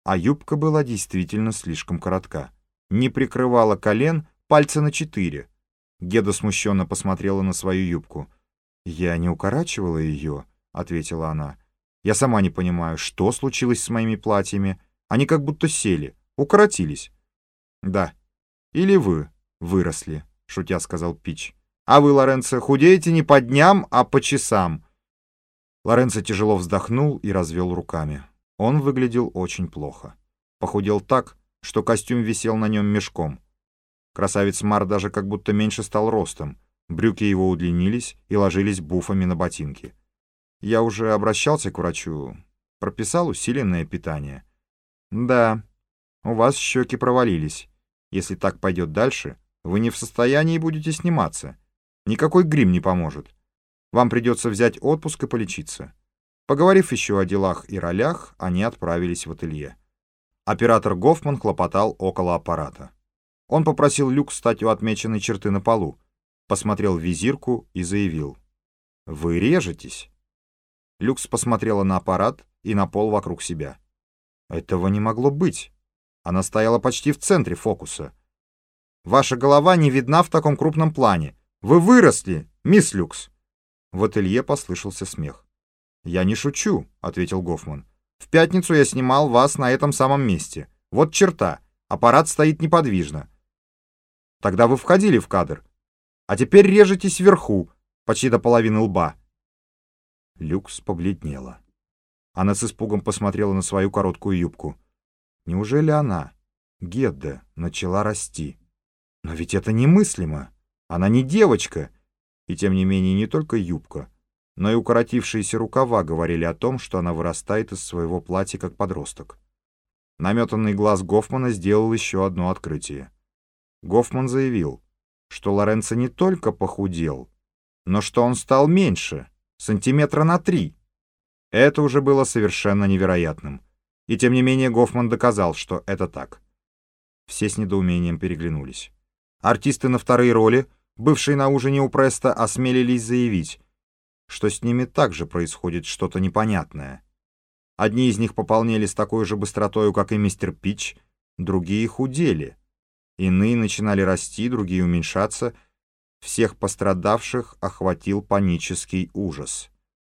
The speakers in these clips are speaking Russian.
А юбка была действительно слишком коротка. Не прикрывала колен, пальца на 4. Геда смущенно посмотрела на свою юбку. «Я не укорачивала ее», — ответила она. «Я сама не понимаю, что случилось с моими платьями. Они как будто сели, укоротились». «Да. Или вы выросли», — шутя сказал Пич. «А вы, Лоренцо, худеете не по дням, а по часам». Лоренцо тяжело вздохнул и развел руками. Он выглядел очень плохо. Похудел так, что костюм висел на нем мешком. Красавец Мар даже как будто меньше стал ростом. Брюки его удлинились и ложились буфами на ботинки. Я уже обращался к врачу. Прописал усиленное питание. «Да, у вас щеки провалились. Если так пойдет дальше, вы не в состоянии будете сниматься. Никакой грим не поможет. Вам придется взять отпуск и полечиться». Поговорив еще о делах и ролях, они отправились в ателье. Оператор Гофман хлопотал около аппарата. Он попросил Люкс стать у отмеченной черты на полу, посмотрел в визирку и заявил: «Вы режетесь». Люкс посмотрела на аппарат и на пол вокруг себя. Этого не могло быть. Она стояла почти в центре фокуса. «Ваша голова не видна в таком крупном плане. Вы выросли, мисс Люкс!» В ателье послышался смех. «Я не шучу», — ответил Гофман. «В пятницу я снимал вас на этом самом месте. Вот черта. Аппарат стоит неподвижно. Тогда вы входили в кадр. А теперь режетесь вверху, почти до половины лба». Люкс побледнела. Она с испугом посмотрела на свою короткую юбку. Неужели она, Гедда, начала расти? Но ведь это немыслимо. Она не девочка. И тем не менее не только юбка, но и укоротившиеся рукава говорили о том, что она вырастает из своего платья как подросток. Наметанный глаз Гофмана сделал еще одно открытие. Гофман заявил, что Лоренцо не только похудел, но что он стал меньше, сантиметра на 3. Это уже было совершенно невероятным. И тем не менее Гофман доказал, что это так. Все с недоумением переглянулись. Артисты на вторые роли, бывшие на ужине у Преста, осмелились заявить, что с ними также происходит что-то непонятное. Одни из них пополнели с такой же быстротою, как и мистер Пич, другие худели. Иные начинали расти, другие уменьшаться. Всех пострадавших охватил панический ужас.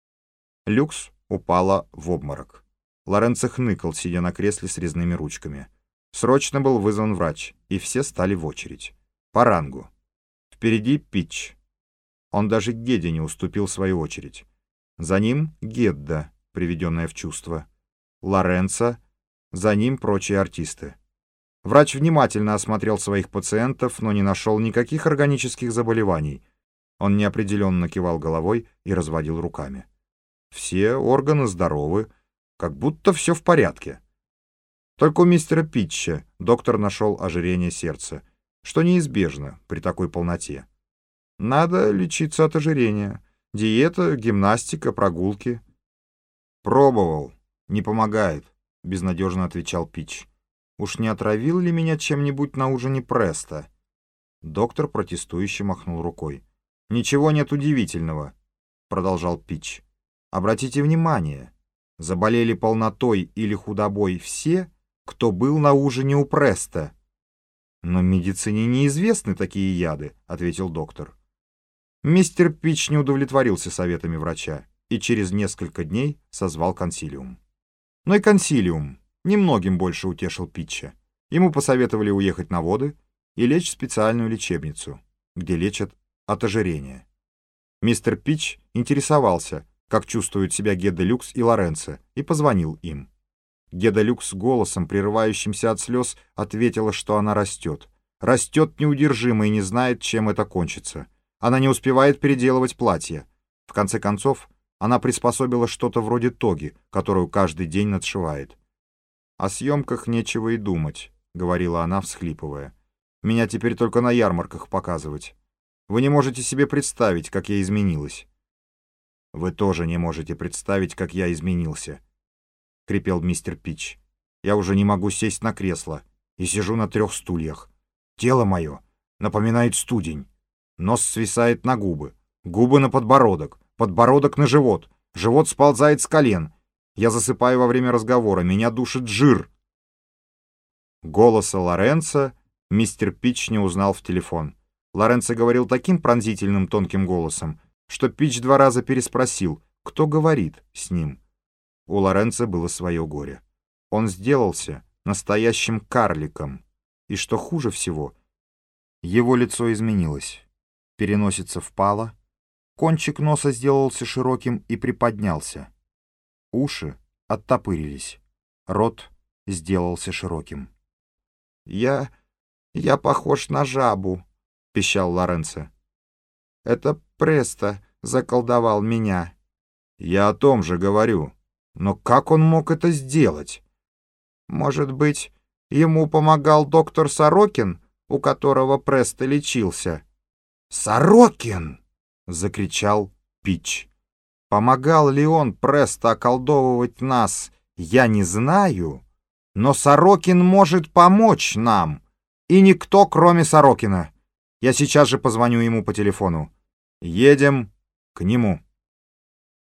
Люкс упала в обморок. Лоренцо хныкал, сидя на кресле с резными ручками. Срочно был вызван врач, и все стали в очередь. По рангу. Впереди Пич. Он даже Геде не уступил свою очередь. За ним Гедда, приведенная в чувство. Лоренцо. За ним прочие артисты. Врач внимательно осмотрел своих пациентов, но не нашел никаких органических заболеваний. Он неопределенно кивал головой и разводил руками. Все органы здоровы, как будто все в порядке. Только у мистера Питча доктор нашел ожирение сердца, что неизбежно при такой полноте. Надо лечиться от ожирения. Диета, гимнастика, прогулки. «Пробовал. Не помогает», — безнадежно отвечал Питч. «Уж не отравил ли меня чем-нибудь на ужине Преста?» Доктор протестующе махнул рукой. «Ничего нет удивительного», — продолжал Питч. «Обратите внимание, заболели полнотой или худобой все, кто был на ужине у Преста». «Но медицине неизвестны такие яды», — ответил доктор. Мистер Питч не удовлетворился советами врача и через несколько дней созвал консилиум. Но и консилиум немногим больше утешил Питча. Ему посоветовали уехать на воды и лечь в специальную лечебницу, где лечат от ожирения. Мистер Питч интересовался, как чувствуют себя Гедда Люкс и Лоренцо, и позвонил им. Гедда Люкс голосом, прерывающимся от слез, ответила, что она растет. Растет неудержимо и не знает, чем это кончится. Она не успевает переделывать платье. В конце концов, она приспособила что-то вроде тоги, которую каждый день надшивает. «О съемках нечего и думать», — говорила она, всхлипывая. «Меня теперь только на ярмарках показывать. Вы не можете себе представить, как я изменилась». «Вы тоже не можете представить, как я изменился», — крепел мистер Питч. «Я уже не могу сесть на кресло и сижу на 3 стульях. Тело мое напоминает студень. Нос свисает на губы, губы на подбородок, подбородок на живот, живот сползает с колен. Я засыпаю во время разговора, меня душит жир. Голоса Лоренцо мистер Пич не узнал в телефон. Лоренцо говорил таким пронзительным тонким голосом, что Пич 2 раза переспросил, кто говорит с ним. У Лоренцо было свое горе. Он сделался настоящим карликом. И что хуже всего, его лицо изменилось. Переносица впала, кончик носа сделался широким и приподнялся. Уши оттопырились, рот сделался широким. «Я похож на жабу», — пищал Лоренцо. «Это Престо заколдовал меня». «Я о том же говорю. Но как он мог это сделать?» «Может быть, ему помогал доктор Сорокин, у которого Престо лечился?» «Сорокин!» — закричал Пич. «Помогал ли он Престо околдовывать нас, я не знаю, но Сорокин может помочь нам, и никто, кроме Сорокина. Я сейчас же позвоню ему по телефону. Едем к нему».